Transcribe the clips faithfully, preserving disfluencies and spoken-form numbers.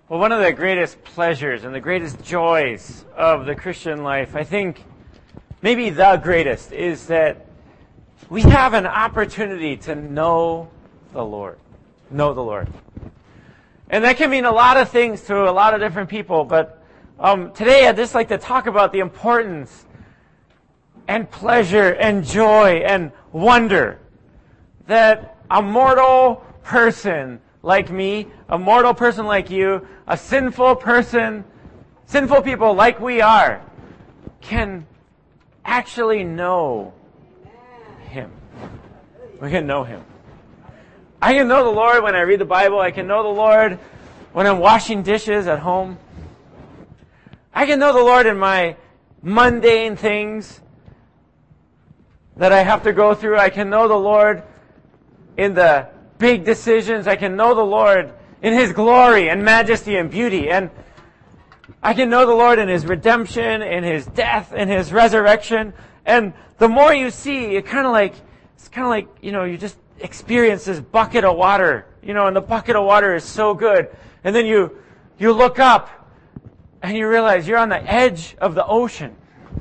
Well, one of the greatest pleasures and the greatest joys of the Christian life, I think maybe the greatest, is that we have an opportunity to know the Lord. Know the Lord. And that can mean a lot of things to a lot of different people, but um, today I'd just like to talk about the importance and pleasure and joy and wonder that a mortal person like me, a mortal person like you, a sinful person, sinful people like we are, can actually know Him. We can know Him. I can know the Lord when I read the Bible. I can know the Lord when I'm washing dishes at home. I can know the Lord in my mundane things that I have to go through. I can know the Lord in the big decisions. I can know the Lord in His glory and majesty and beauty. And I can know the Lord in His redemption, in His death, in His resurrection. And the more you see, it kind of like, it's kind of like, you know, you just experience this bucket of water, you know, and the bucket of water is so good. And then you, you look up and you realize you're on the edge of the ocean.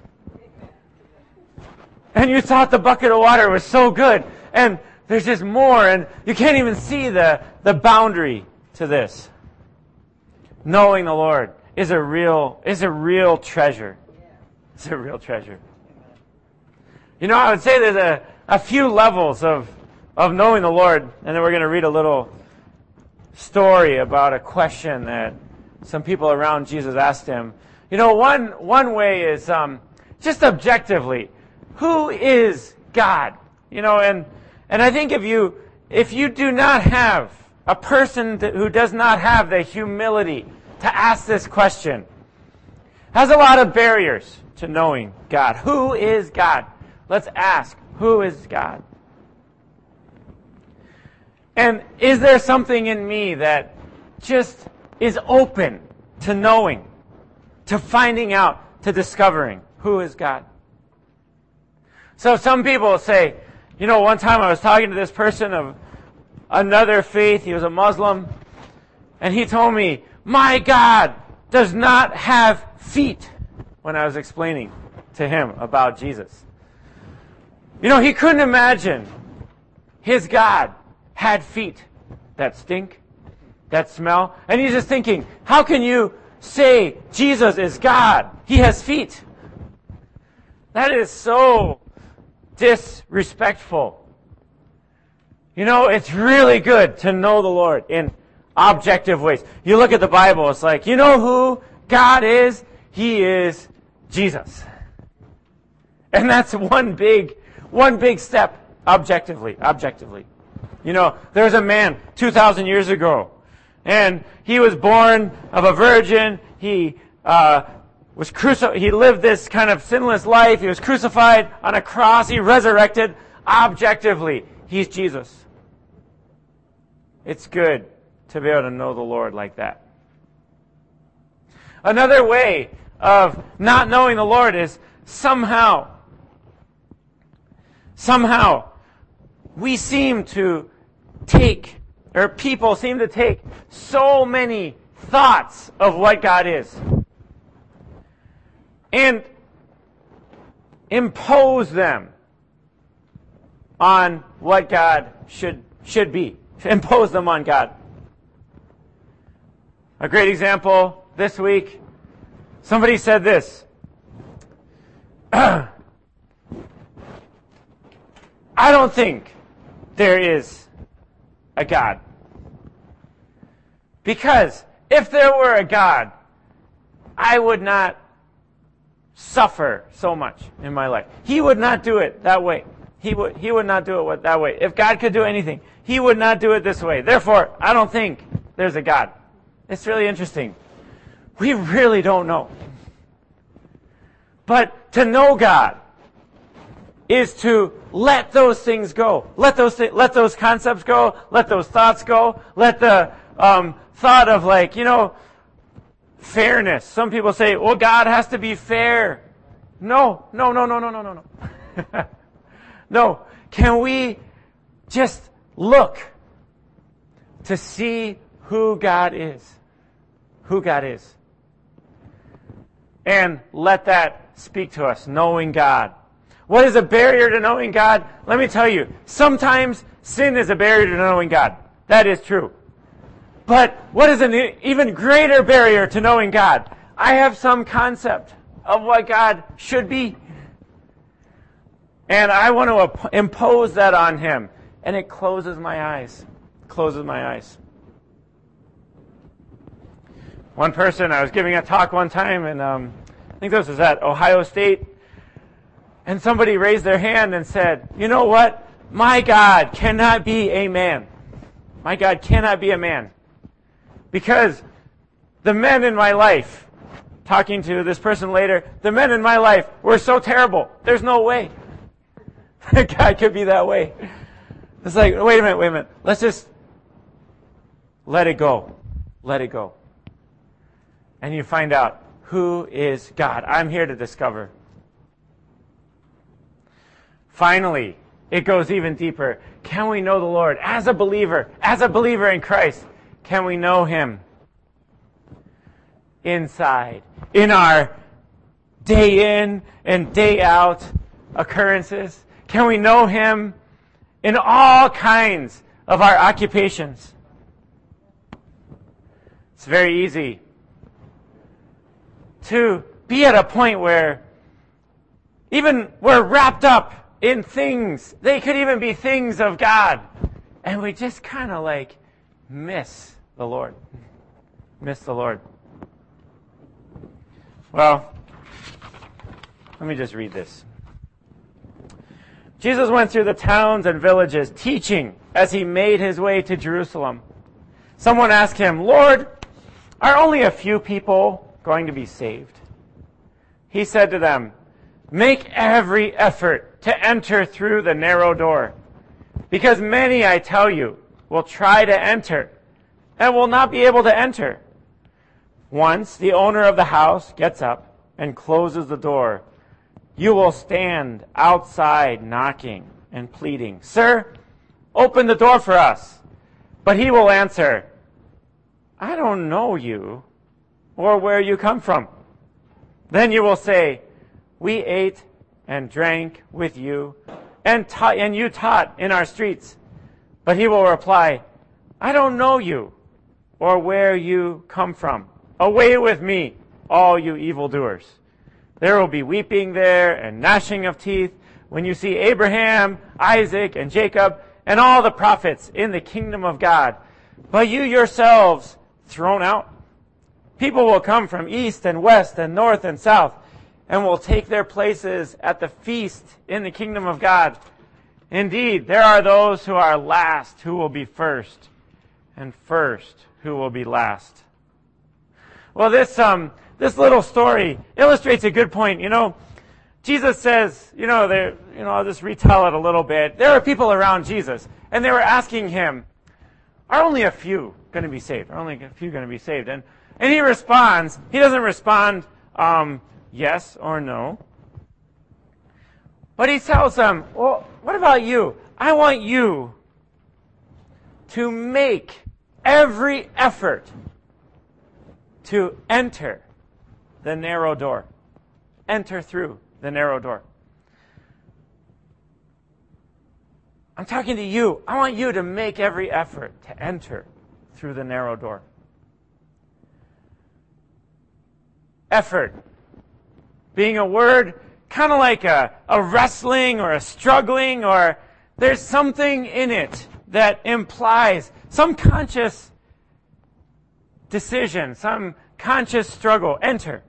And you thought the bucket of water was so good. And there's just more, and you can't even see the, the boundary to this. Knowing the Lord is a real, is a real treasure. It's a real treasure. You know, I would say there's a, a few levels of, of knowing the Lord, and then we're going to read a little story about a question that some people around Jesus asked Him. You know, one, one way is um, just objectively, who is God? You know, and And I think if you if you do not have a person that, who does not have the humility to ask this question, has a lot of barriers to knowing God. Who is God? Let's ask, who is God? And is there something in me that just is open to knowing, to finding out, to discovering who is God? So some people say, you know, one time I was talking to this person of another faith. He was a Muslim. And he told me, my God does not have feet, when I was explaining to him about Jesus. You know, he couldn't imagine his God had feet that stink, that smell. And he's just thinking, how can you say Jesus is God? He has feet. That is so disrespectful. You know, it's really good to know the Lord in objective ways. You look at the Bible, it's like, you know who God is? He is Jesus. And that's one big, one big step objectively, objectively. You know, there's a man two thousand years ago, and he was born of a virgin. He, uh, was cruci- he lived this kind of sinless life. He was crucified on a cross. He resurrected. Objectively, He's Jesus. It's good to be able to know the Lord like that. Another way of not knowing the Lord is somehow, somehow, we seem to take, or people seem to take so many thoughts of what God is and impose them on what God should should be. Impose them on God. A great example this week, somebody said this. I don't think there is a God. Because if there were a God, I would not suffer so much in my life. He would not do it that way. He would, he would not do it that way. If God could do anything, He would not do it this way. Therefore, I don't think there's a God. It's really interesting. We really don't know. But to know God is to let those things go. Let those th- let those concepts go. Let those thoughts go. Let the um, thought of like, you know, fairness. Some people say, well, God has to be fair. No, no, no, no, no, no, no, no. No. Can we just look to see who God is? who God is. And let that speak to us, knowing God. What is a barrier to knowing God? Let me tell you, sometimes sin is a barrier to knowing God. That is true. But what is an even greater barrier to knowing God? I have some concept of what God should be. And I want to impose that on him. And it closes my eyes. Closes my eyes. One person, I was giving a talk one time, and um, I think this was at Ohio State, and somebody raised their hand and said, you know what? My God cannot be a man. My God cannot be a man. Because the men in my life, talking to this person later, the men in my life were so terrible. There's no way God could be that way. It's like, wait a minute, wait a minute. Let's just let it go. Let it go. And you find out, who is God? I'm here to discover. Finally, it goes even deeper. Can we know the Lord as a believer, as a believer in Christ? Can we know him inside, in our day in and day out occurrences? Can we know him in all kinds of our occupations? It's very easy to be at a point where even we're wrapped up in things. They could even be things of God. And we just kind of like miss the Lord. Miss the Lord. Well, let me just read this. Jesus went through the towns and villages, teaching as he made his way to Jerusalem. Someone asked him, Lord, are only a few people going to be saved? He said to them, make every effort to enter through the narrow door, because many, I tell you, will try to enter and will not be able to enter. Once the owner of the house gets up and closes the door, you will stand outside knocking and pleading, Sir, open the door for us. But he will answer, I don't know you or where you come from. Then you will say, we ate and drank with you, and taught, and you taught in our streets. But he will reply, I don't know you or where you come from. Away with me, all you evildoers. There will be weeping there and gnashing of teeth when you see Abraham, Isaac, and Jacob, and all the prophets in the kingdom of God. But you yourselves thrown out. People will come from east and west and north and south, and will take their places at the feast in the kingdom of God. Indeed, there are those who are last who will be first, and first who will be last. Well, this um this little story illustrates a good point. You know, Jesus says, you know, there, you know, I'll just retell it a little bit. There are people around Jesus, and they were asking him, are only a few going to be saved? Are only a few going to be saved? And and he responds, he doesn't respond um, yes or no. But he tells them, well, what about you? I want you to make every effort to enter the narrow door. Enter through the narrow door. I'm talking to you. I want you to make every effort to enter through the narrow door. Effort being a word kind of like a, a wrestling or a struggling, or there's something in it that implies some conscious decision, some conscious struggle. Enter.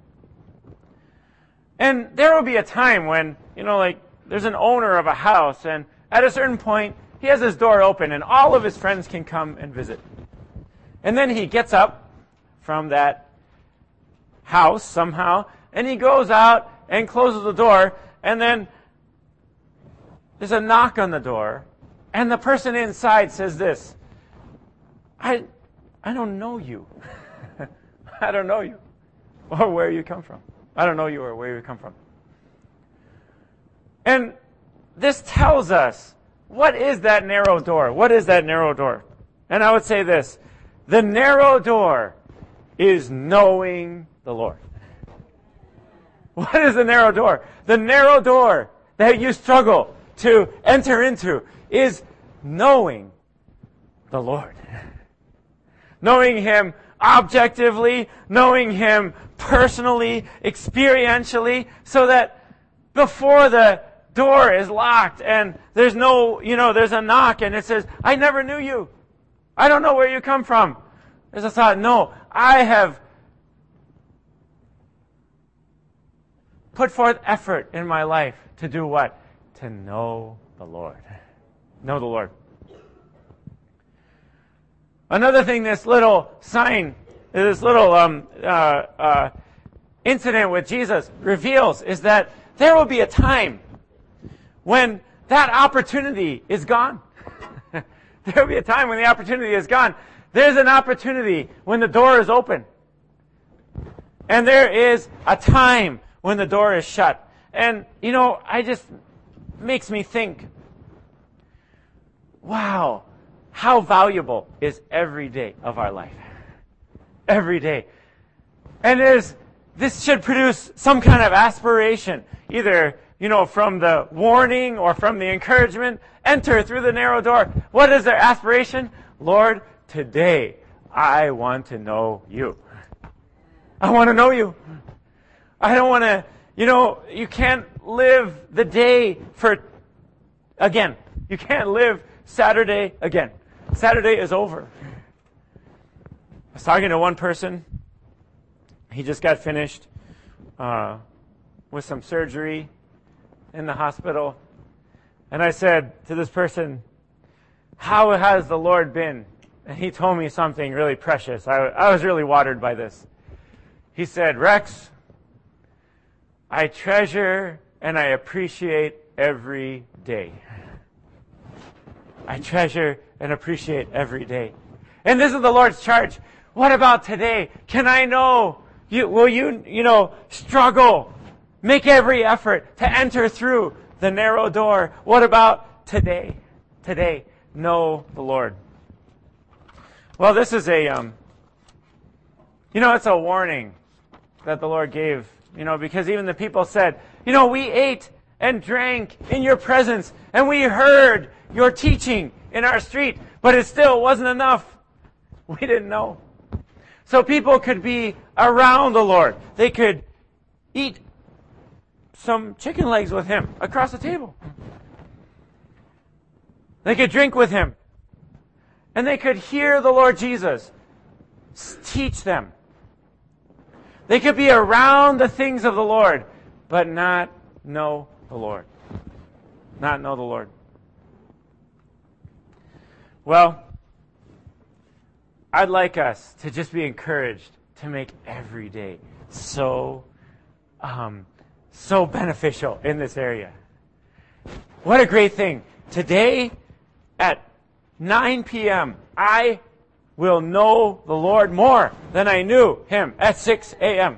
And there will be a time when, you know, like there's an owner of a house, and at a certain point, he has his door open and all of his friends can come and visit. And then he gets up from that house somehow, and he goes out and closes the door, and then there's a knock on the door, and the person inside says this, I I don't know you. I don't know you or where you come from. I don't know you or where you come from. And this tells us, what is that narrow door? What is that narrow door? And I would say this, the narrow door is knowing the Lord. What is the narrow door? The narrow door that you struggle to enter into is knowing the Lord. Knowing Him objectively, knowing Him personally, experientially, so that before the door is locked and there's no, you know, there's a knock and it says, I never knew you. I don't know where you come from. There's a thought, no, I have put forth effort in my life to do what? To know the Lord. Know the Lord. Another thing this little sign, this little um, uh, uh, incident with Jesus reveals is that there will be a time when that opportunity is gone. There will be a time when the opportunity is gone. There's an opportunity when the door is open. And there is a time when the door is shut. And, you know, I just, makes me think, wow, how valuable is every day of our life? Every day. And there's, this should produce some kind of aspiration, either, you know, from the warning or from the encouragement. Enter through the narrow door. What is their aspiration? Lord, today I want to know you. I want to know you. I don't want to, you know, you can't live the day for, again, you can't live Saturday again. Saturday is over. I was talking to one person. He just got finished uh, with some surgery in the hospital. And I said to this person, how has the Lord been? And he told me something really precious. I, I was really watered by this. He said, Rex, I treasure and I appreciate every day. I treasure and appreciate every day. And this is the Lord's charge. What about today? Can I know? You, will you, you know, struggle? Make every effort to enter through the narrow door. What about today? Today, know the Lord. Well, this is a, um, you know, it's a warning that the Lord gave, you know, because even the people said, you know, we ate and drank in your presence and we heard your teaching in our street, but it still wasn't enough. We didn't know. So people could be around the Lord. They could eat some chicken legs with Him across the table. They could drink with Him. And they could hear the Lord Jesus teach them. They could be around the things of the Lord, but not know the Lord. Not know the Lord. Well, I'd like us to just be encouraged to make every day so, um, so beneficial in this area. What a great thing. Today at nine p.m., I will know the Lord more than I knew Him at six a.m.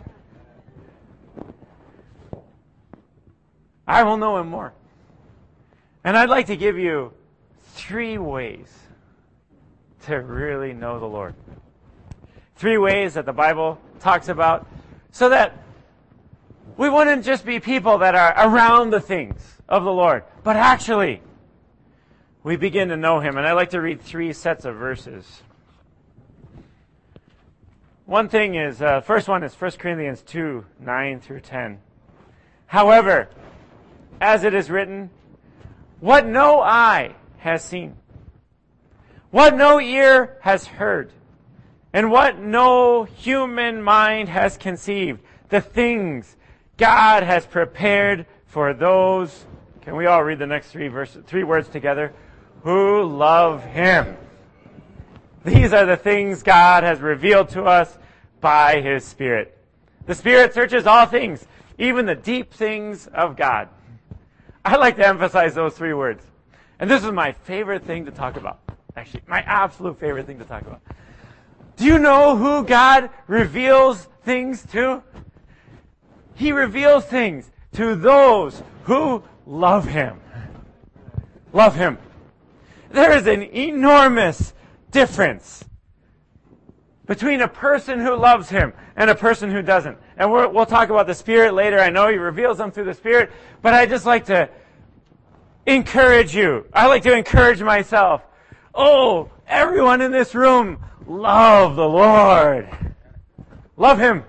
I will know Him more. And I'd like to give you three ways to really know the Lord. Three ways that the Bible talks about so that we wouldn't just be people that are around the things of the Lord, but actually we begin to know Him. And I'd like to read three sets of verses. One thing is, uh, first one is First Corinthians two, nine through ten. However, as it is written, what no eye has seen, what no ear has heard, and what no human mind has conceived, the things God has prepared for those, can we all read the next three verses, three words together? Who love Him. These are the things God has revealed to us by His Spirit. The Spirit searches all things, even the deep things of God. I like to emphasize those three words. And this is my favorite thing to talk about. Actually, my absolute favorite thing to talk about. Do you know who God reveals things to? He reveals things to those who love Him. Love Him. There is an enormous difference between a person who loves him and a person who doesn't. And we're, we'll talk about the Spirit later. I know he reveals them through the Spirit, but I just like to encourage you. I like to encourage myself. Oh, everyone in this room, love the Lord. Love him.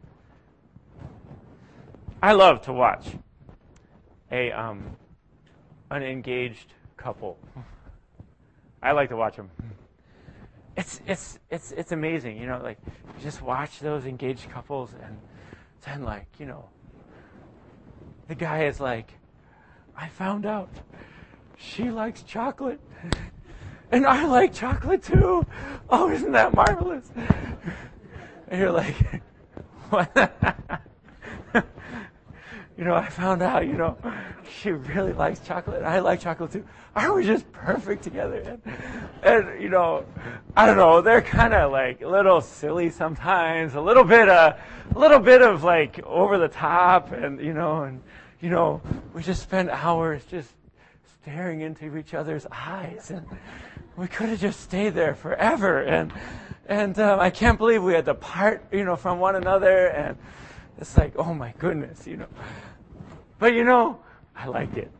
I love to watch a um, an engaged couple. I like to watch them. It's it's it's it's amazing, you know. Like you just watch those engaged couples, and then like you know, the guy is like, I found out she likes chocolate, and I like chocolate too. Oh, isn't that marvelous? And you're like, what? You know, I found out, you know, she really likes chocolate. I like chocolate too. Aren't we just perfect together? And, and you know, I don't know, they're kind of like a little silly sometimes, a little bit, uh, a little bit of like over the top, and you know, and you know, we just spend hours just staring into each other's eyes, and we could have just stayed there forever. And and um, I can't believe we had to part, you know, from one another. And it's like, oh my goodness, you know. But you know, I like it.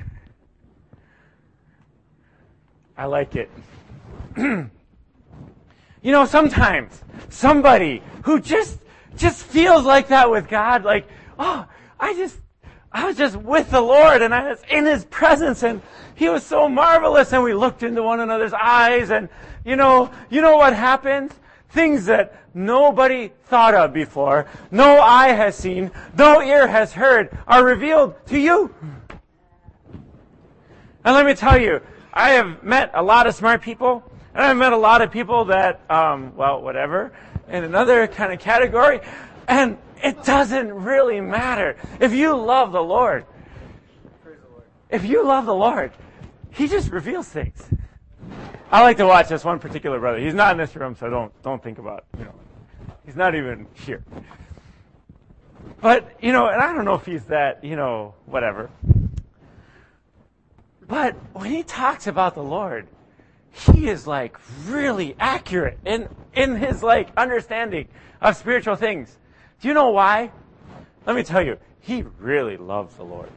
I like it. You know, sometimes somebody who just just feels like that with God, like, oh, I just I was just with the Lord, and I was in his presence, and he was so marvelous, and we looked into one another's eyes, and you know, you know what happens? Things that nobody thought of before, no eye has seen, no ear has heard, are revealed to you. And let me tell you, I have met a lot of smart people, and I've met a lot of people that, um, well, whatever, in another kind of category, and it doesn't really matter. If you love the Lord, if you love the Lord, he just reveals things. I like to watch this one particular brother. He's not in this room, so don't don't think about, you know, he's not even here. But, you know, and I don't know if he's that, you know, whatever. But when he talks about the Lord, he is like really accurate in in his like understanding of spiritual things. Do you know why? Let me tell you, he really loves the Lord.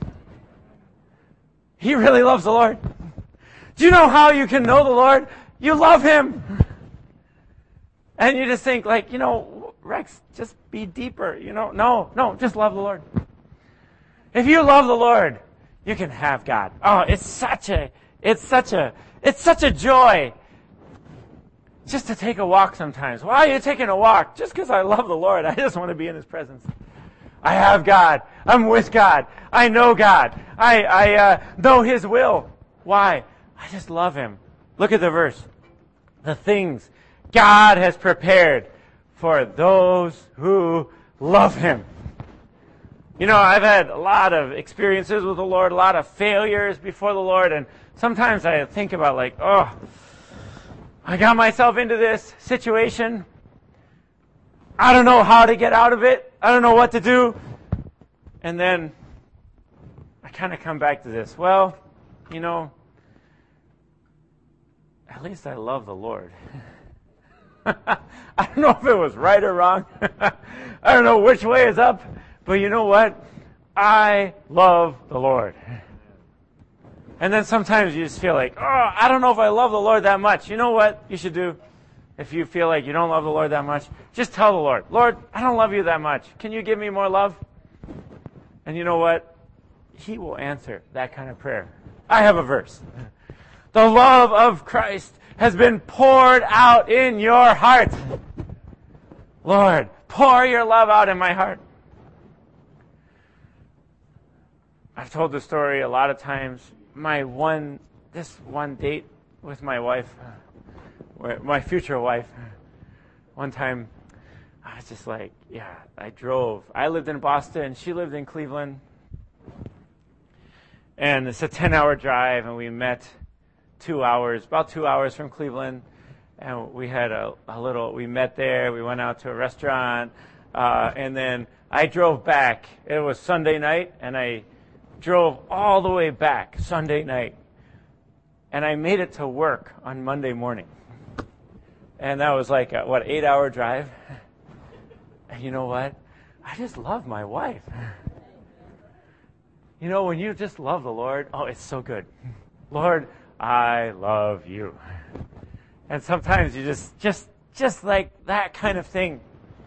He really loves the Lord. Do you know how you can know the Lord? You love him. And you just think like, you know, Rex, just be deeper, you know. No, no, just love the Lord. If you love the Lord, you can have God. Oh, it's such a, it's such a, it's such a joy just to take a walk sometimes. Why are you taking a walk? Just because I love the Lord. I just want to be in his presence. I have God. I'm with God. I know God. I, I uh, know his will. Why? I just love him. Look at the verse. The things God has prepared for those who love him. You know, I've had a lot of experiences with the Lord, a lot of failures before the Lord, and sometimes I think about like, oh, I got myself into this situation. I don't know how to get out of it. I don't know what to do. And then I kind of come back to this. Well, you know, at least I love the Lord. I don't know if it was right or wrong. I don't know which way is up. But you know what? I love the Lord. And then sometimes you just feel like, oh, I don't know if I love the Lord that much. You know what you should do? If you feel like you don't love the Lord that much, just tell the Lord, Lord, I don't love you that much. Can you give me more love? And you know what? He will answer that kind of prayer. I have a verse. The love of Christ has been poured out in your heart. Lord, pour your love out in my heart. I've told this story a lot of times. My one, this one date with my wife, my future wife, one time I was just like, yeah, I drove. I lived in Boston. She lived in Cleveland. And it's a ten-hour drive, and we met two hours, about two hours from Cleveland. And we had a, a little, we met there. We went out to a restaurant. Uh, and then I drove back. It was Sunday night, and I drove all the way back Sunday night. And I made it to work on Monday morning. And that was like a, what, eight-hour drive? And you know what? I just love my wife. You know, when you just love the Lord, oh, it's so good. Lord, I love you. And sometimes you just, just, just like that kind of thing.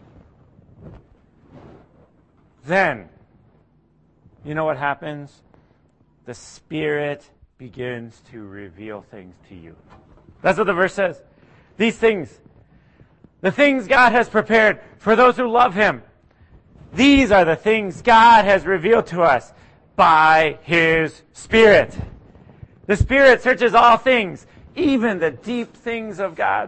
Then, you know what happens? The Spirit begins to reveal things to you. That's what the verse says. These things, the things God has prepared for those who love Him, these are the things God has revealed to us by His Spirit. The Spirit searches all things, even the deep things of God.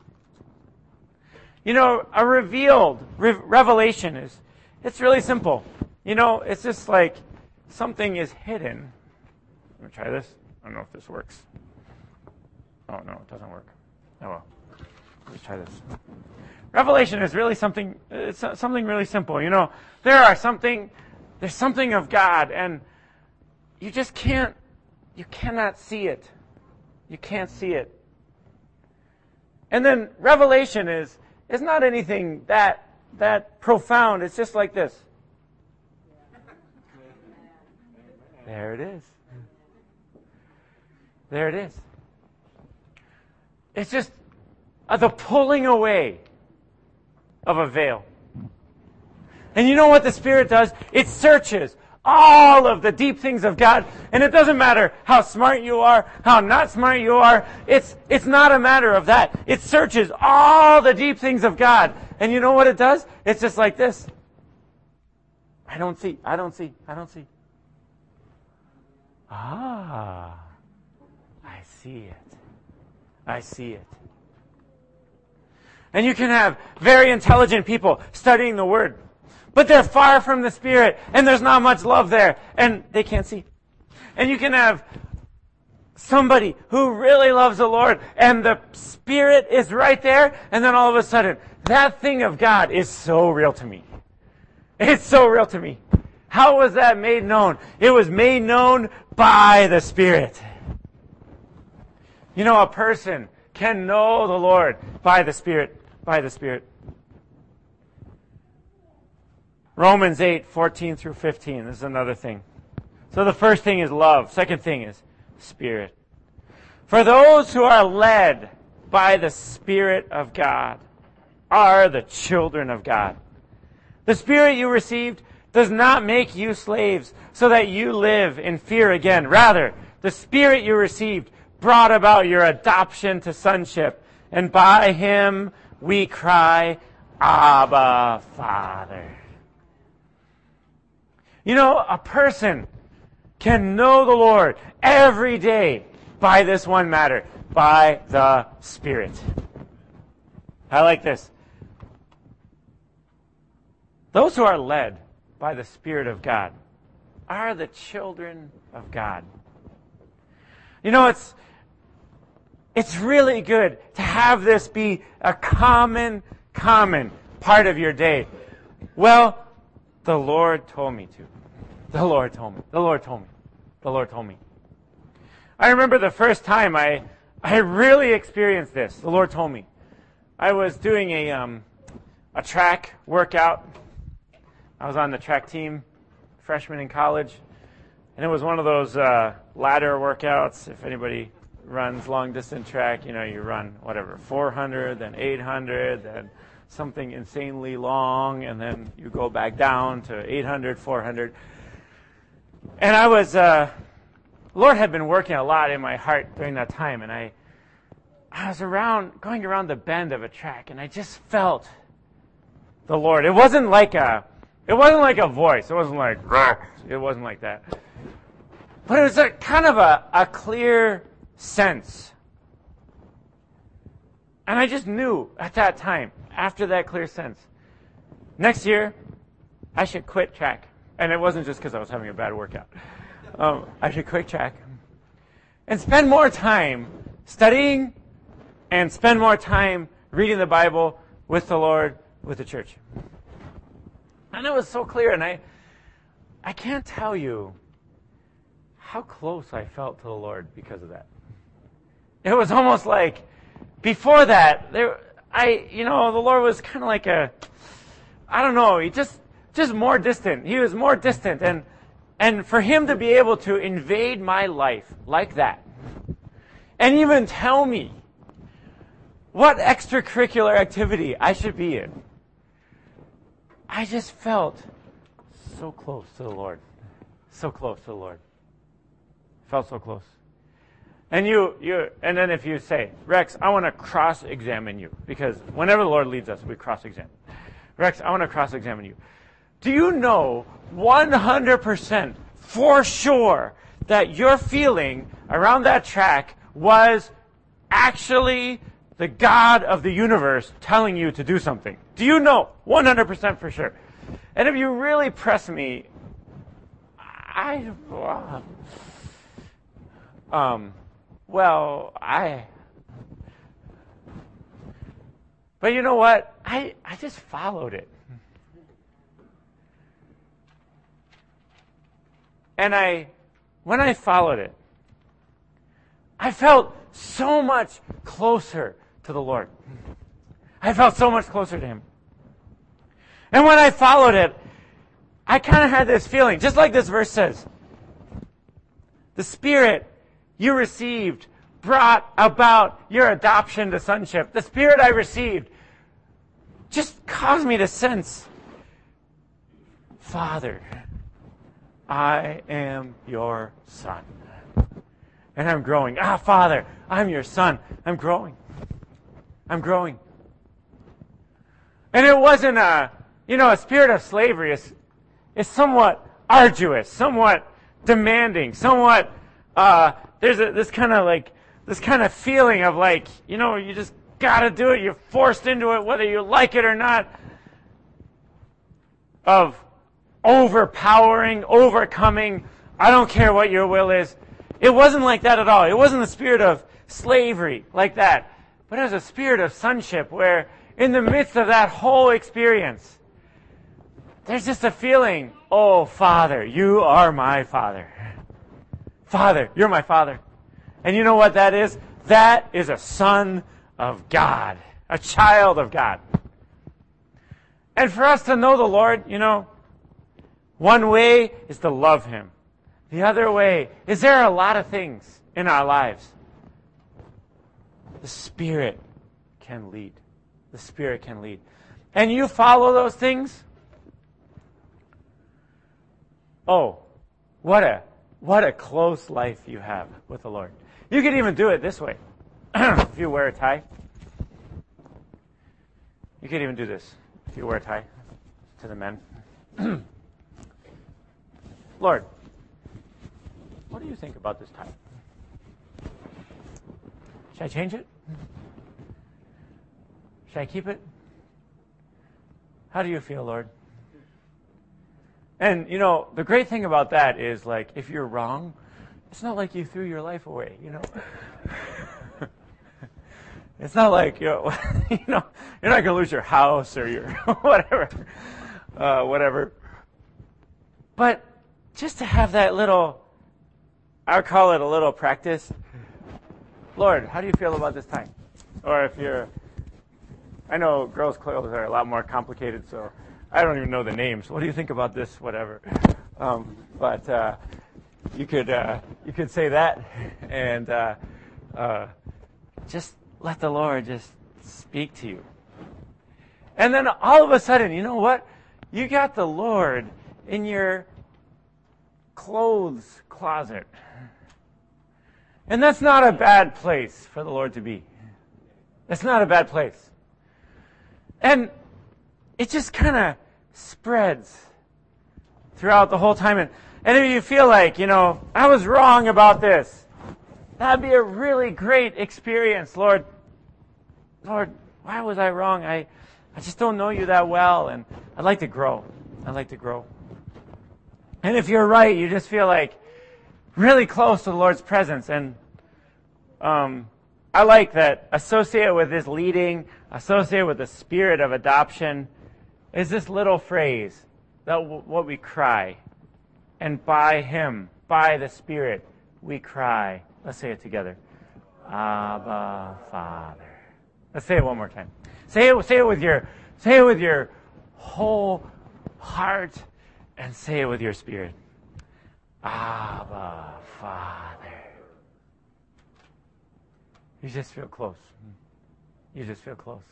You know, a revealed re- revelation is, it's really simple. You know, it's just like something is hidden. Let me try this. I don't know if this works. Oh, no, it doesn't work. Oh, well. Let's try this. Revelation is really something, it's something really simple. You know, there are something, there's something of God, and you just can't, you cannot see it. You can't see it. And then revelation is, is not anything that, that profound. It's just like this. There it is. There it is. It's just uh, the pulling away of a veil. And you know what the Spirit does? It searches all of the deep things of God. And it doesn't matter how smart you are, how not smart you are. It's, it's not a matter of that. It searches all the deep things of God. And you know what it does? It's just like this. I don't see, I don't see, I don't see. Ah, I see it. I see it. And you can have very intelligent people studying the Word, but they're far from the Spirit, and there's not much love there, and they can't see. And you can have somebody who really loves the Lord, and the Spirit is right there, and then all of a sudden, that thing of God is so real to me. It's so real to me. How was that made known? It was made known by the Spirit. You know, a person can know the Lord by the Spirit, by the Spirit. Romans eight, fourteen through fifteen. This is another thing. So the first thing is love. Second thing is Spirit. For those who are led by the Spirit of God are the children of God. The Spirit you received does not make you slaves so that you live in fear again. Rather, the Spirit you received brought about your adoption to sonship, and by Him we cry, Abba, Father. You know, a person can know the Lord every day by this one matter, by the Spirit. I like this. Those who are led by the Spirit of God are the children of God. You know, it's it's really good to have this be a common, common part of your day. Well, the Lord told me to. The Lord told me. The Lord told me. The Lord told me. I remember the first time I I really experienced this. The Lord told me. I was doing a um, a track workout. I was on the track team, freshman in college, and it was one of those uh, ladder workouts. If anybody runs long-distance track, you know, you run, whatever, four hundred, then eight hundred, then something insanely long, and then you go back down to eight hundred, four hundred. And I was, uh, Lord had been working a lot in my heart during that time, and I, I was around, going around the bend of a track, and I just felt the Lord. It wasn't like a, it wasn't like a voice. It wasn't like, it wasn't like that. But it was a kind of a, a clear sense. And I just knew at that time, after that clear sense, next year, I should quit track. And it wasn't just because I was having a bad workout. Um, I should quit track and spend more time studying and spend more time reading the Bible with the Lord, with the church. And it was so clear, and I, I can't tell you how close I felt to the Lord because of that. It was almost like, before that, there, I, you know, the Lord was kind of like a, I don't know, he just, just more distant. He was more distant. And, and for him to be able to invade my life like that, and even tell me what extracurricular activity I should be in, I just felt so close to the Lord. So close to the Lord. Felt so close. And you, you, and then if you say, Rex, I want to cross-examine you, because whenever the Lord leads us, we cross-examine. Rex, I want to cross-examine you. Do you know one hundred percent for sure that your feeling around that track was actually the God of the universe telling you to do something? Do you know one hundred percent for sure? And if you really press me, I, um, well, I, but you know what? I, I just followed it. And I, when I followed it, I felt so much closer to the Lord. I felt so much closer to Him. And when I followed it, I kind of had this feeling, just like this verse says, the Spirit you received brought about your adoption to sonship. The Spirit I received just caused me to sense, Father, I am your son. And I'm growing. Ah, Father, I'm your son. I'm growing. I'm growing. And it wasn't a, you know, a spirit of slavery. It's, it's somewhat arduous, somewhat demanding, somewhat, uh, there's a, this kind of like, this kind of feeling of like, you know, you just gotta do it. You're forced into it, whether you like it or not. Of overpowering, overcoming, I don't care what your will is. It wasn't like that at all. It wasn't the spirit of slavery like that. But it was a spirit of sonship where in the midst of that whole experience, there's just a feeling, oh, Father, you are my Father. Father, you're my Father. And you know what that is? That is a son of God, a child of God. And for us to know the Lord, you know, one way is to love Him. The other way is there are a lot of things in our lives. The Spirit can lead. The Spirit can lead. And you follow those things. Oh, what a what a close life you have with the Lord. You could even do it this way. If you wear a tie. You could even do this. If you wear a tie to the men. Lord, what do you think about this tie? Should I change it? Should I keep it? How do you feel, Lord? And, you know, the great thing about that is, like, if you're wrong, it's not like you threw your life away, you know? It's not like, you know, you know you're not going to lose your house or your whatever, uh, whatever. But just to have that little, I would call it a little practice. Lord, how do you feel about this time? Or if you're, I know girls' clothes are a lot more complicated, so I don't even know the names. What do you think about this? Whatever. Um, but uh, you could uh, you could say that, and uh, uh, just let the Lord just speak to you. And then all of a sudden, you know what? You got the Lord in your clothes closet. And that's not a bad place for the Lord to be. That's not a bad place. And it just kind of spreads throughout the whole time. And, and if you feel like, you know, I was wrong about this, that'd be a really great experience, Lord. Lord, why was I wrong? I, I just don't know you that well, and I'd like to grow. I'd like to grow. And if you're right, you just feel like really close to the Lord's presence. And um, I like that associated with this leading, associated with the spirit of adoption, is this little phrase, that w- what we cry. And by Him, by the Spirit, we cry. Let's say it together. Abba, Father. Let's say it one more time. Say it, say it with your, say it with your whole heart, and say it with your spirit. Abba, Father. You just feel close. You just feel close.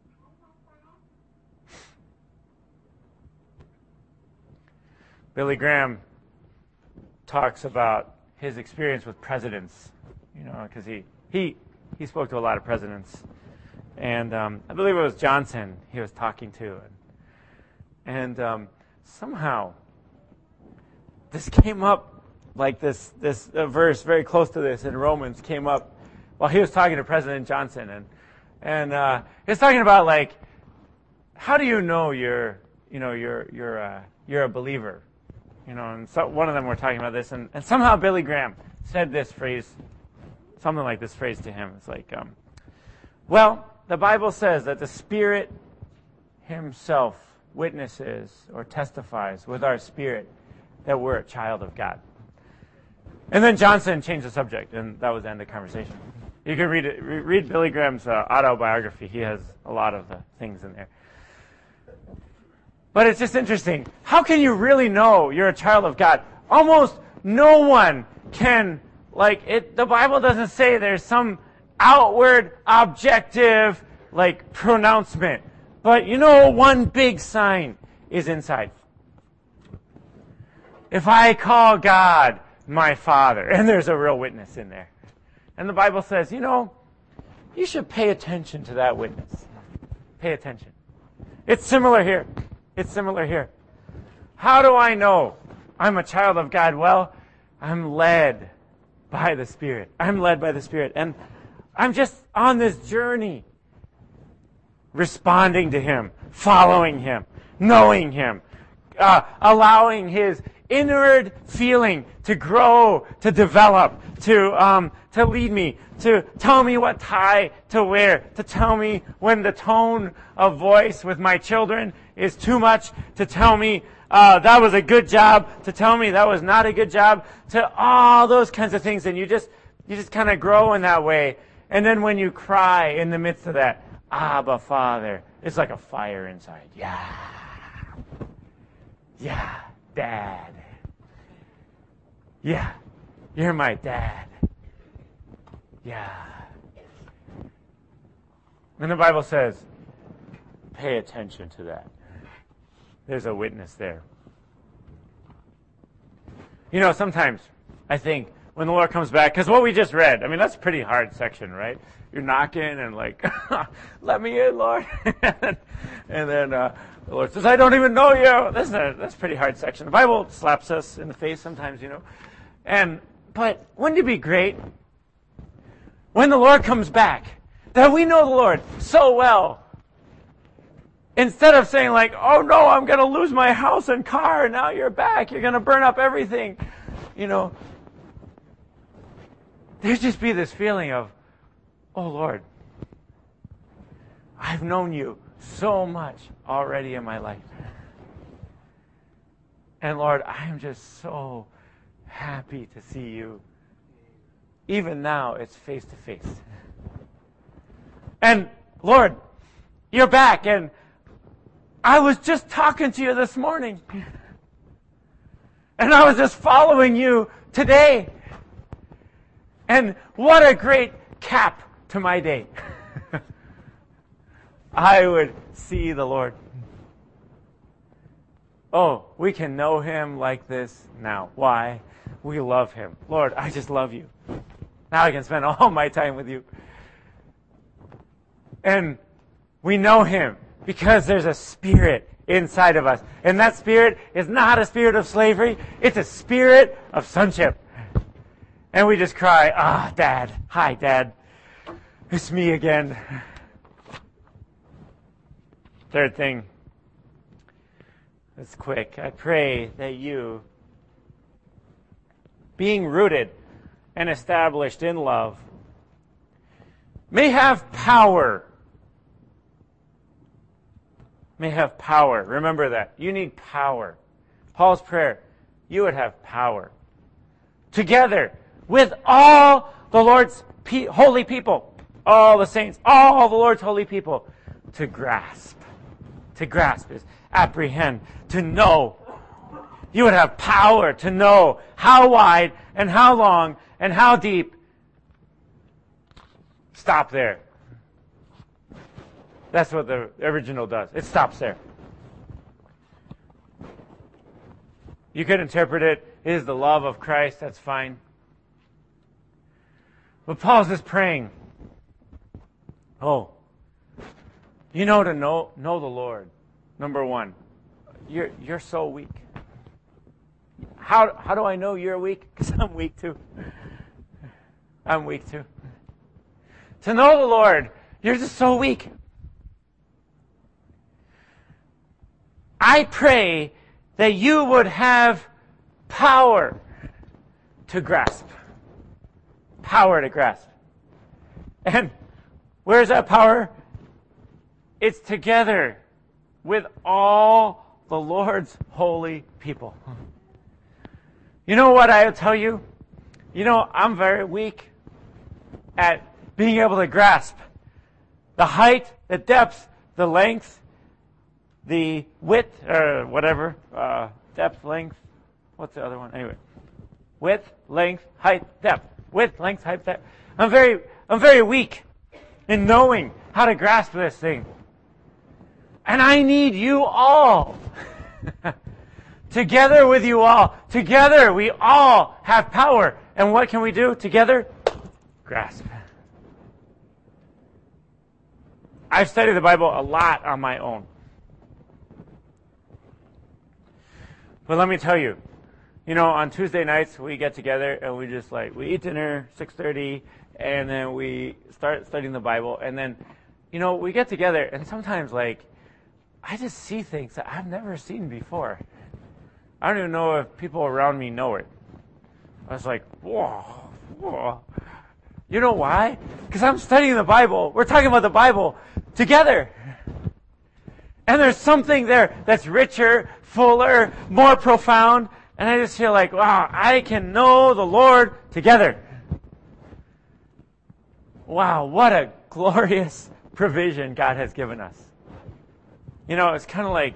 Billy Graham talks about his experience with presidents, you know, because he, he, he spoke to a lot of presidents. And um, I believe it was Johnson he was talking to. And, and um, somehow this came up, like this, this uh, verse very close to this in Romans came up while he was talking to President Johnson. And, and uh, he was talking about, like, how do you know you're, you know, you're, you're, uh, you're a believer? You know, and so one of them were talking about this, and, and somehow Billy Graham said this phrase, something like this phrase to him. It's like, um, well, the Bible says that the Spirit Himself witnesses or testifies with our spirit that we're a child of God. And then Johnson changed the subject, and that was the end of the conversation. You can read it, read Billy Graham's uh, autobiography. He has a lot of the things in there. But it's just interesting. How can you really know you're a child of God? Almost no one can, like, it. The Bible doesn't say there's some outward, objective, like, pronouncement. But you know, one big sign is inside. If I call God my Father, and there's a real witness in there. And the Bible says, you know, you should pay attention to that witness. Pay attention. It's similar here. It's similar here. How do I know I'm a child of God? Well, I'm led by the Spirit. I'm led by the Spirit. And I'm just on this journey, responding to Him, following Him, knowing Him, uh, allowing His inward feeling to grow, to develop, to um, to lead me, to tell me what tie to wear, to tell me when the tone of voice with my children is too much, to tell me uh, that was a good job, to tell me that was not a good job, to all those kinds of things. And you just you just kind of grow in that way. And then when you cry in the midst of that, Abba, Father, it's like a fire inside. Yeah. Yeah, Dad. Yeah, you're my dad. Yeah. And the Bible says, pay attention to that. There's a witness there. You know, sometimes I think when the Lord comes back, because what we just read, I mean, that's a pretty hard section, right? You're knocking and like, let me in, Lord. and then uh, the Lord says, I don't even know you. That's a, that's a pretty hard section. The Bible slaps us in the face sometimes, you know. And but wouldn't it be great when the Lord comes back that we know the Lord so well? Instead of saying like, oh no, I'm going to lose my house and car, and now you're back, you're going to burn up everything. You know, there'd just be this feeling of, oh Lord, I've known you so much already in my life. And Lord, I am just so happy to see you. Even now, it's face to face. And Lord, you're back, and I was just talking to you this morning. And I was just following you today. And what a great cap to my day. I would see the Lord. Oh, we can know Him like this now. Why? We love Him. Lord, I just love you. Now I can spend all my time with you. And we know Him because there's a spirit inside of us. And that spirit is not a spirit of slavery. It's a spirit of sonship. And we just cry, ah, Dad. Hi, Dad. It's me again. Third thing. It's quick. I pray that you, being rooted and established in love, may have power. May have power. Remember that. You need power. Paul's prayer, you would have power. Together with all the Lord's pe- holy people. all the saints, all the Lord's holy people. To grasp. To grasp is apprehend, to know. You would have power to know how wide and how long and how deep. Stop there. That's what the original does. It stops there. You could interpret it, it is the love of Christ, that's fine. But Paul's just praying. Oh, you know to know know the Lord. Number one, you're you're so weak. How how do I know you're weak? Because I'm weak too. I'm weak too. To know the Lord, you're just so weak. I pray that you would have power to grasp. Power to grasp. And where's that power? It's together with all the Lord's holy people. You know what I'll tell you? You know, I'm very weak at being able to grasp the height, the depth, the length, the width, or whatever, uh, depth, length, what's the other one? Anyway, width, length, height, depth. Width, length, height, depth. I'm very, I'm very weak in knowing how to grasp this thing. And I need you all. Together with you all. Together we all have power. And what can we do together? Grasp. I've studied the Bible a lot on my own. But let me tell you, you know, on Tuesday nights we get together and we just like, we eat dinner, six thirty, and then we start studying the Bible. And then, you know, we get together and sometimes like, I just see things that I've never seen before. I don't even know if people around me know it. I was like, whoa, whoa. You know why? Because I'm studying the Bible. We're talking about the Bible together. And there's something there that's richer, fuller, more profound. And I just feel like, wow, I can know the Lord together. Wow, what a glorious provision God has given us. You know, it's kind of like,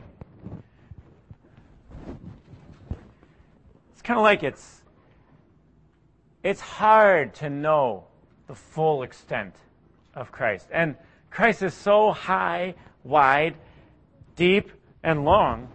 it's kind of like it's, it's hard to know the full extent of Christ. And Christ is so high, wide, deep, and long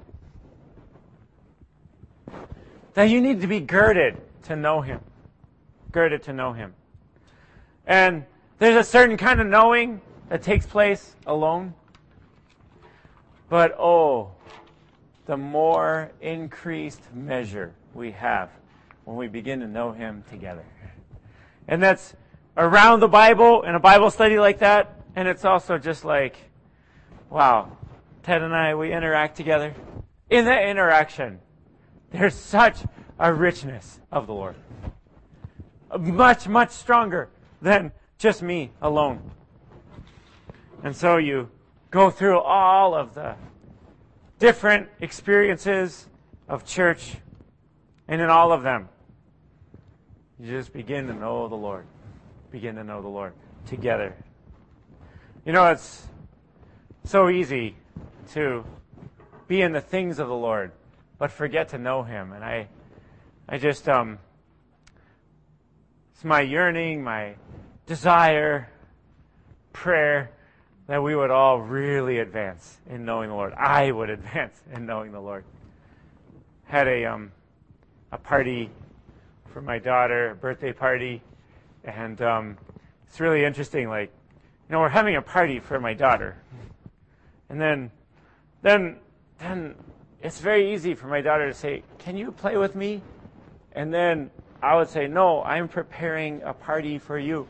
that you need to be girded to know Him. Girded to know Him. And there's a certain kind of knowing that takes place alone. But oh, the more increased measure we have when we begin to know Him together. And that's around the Bible, in a Bible study like that. And it's also just like, wow, Ted and I, we interact together. In that interaction, there's such a richness of the Lord. Much, much stronger than just me alone. And so you go through all of the different experiences of church, and in all of them, you just begin to know the Lord. Begin to know the Lord together. You know, it's so easy to be in the things of the Lord, but forget to know Him. And I, I just, um, it's my yearning, my desire, prayer, that we would all really advance in knowing the Lord. I would advance in knowing the Lord. Had a um, a party for my daughter, a birthday party, and um, it's really interesting. Like, you know, we're having a party for my daughter, and then, then, then it's very easy for my daughter to say, "Can you play with me?" And then I would say, "No, I'm preparing a party for you."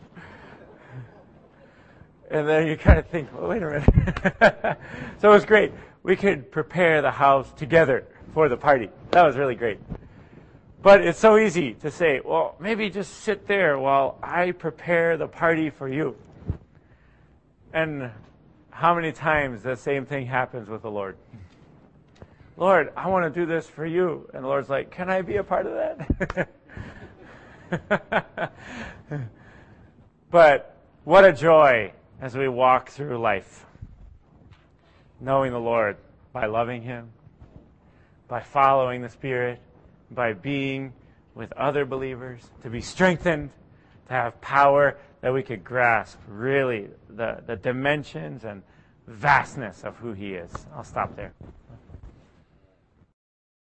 And then you kind of think, well, wait a minute. So it was great. We could prepare the house together for the party. That was really great. But it's so easy to say, well, maybe just sit there while I prepare the party for you. And how many times the same thing happens with the Lord? Lord, I want to do this for you. And the Lord's like, can I be a part of that? But What a joy as we walk through life, knowing the Lord by loving Him, by following the Spirit, by being with other believers, to be strengthened, to have power that we could grasp really the, the dimensions and vastness of who He is. I'll stop there.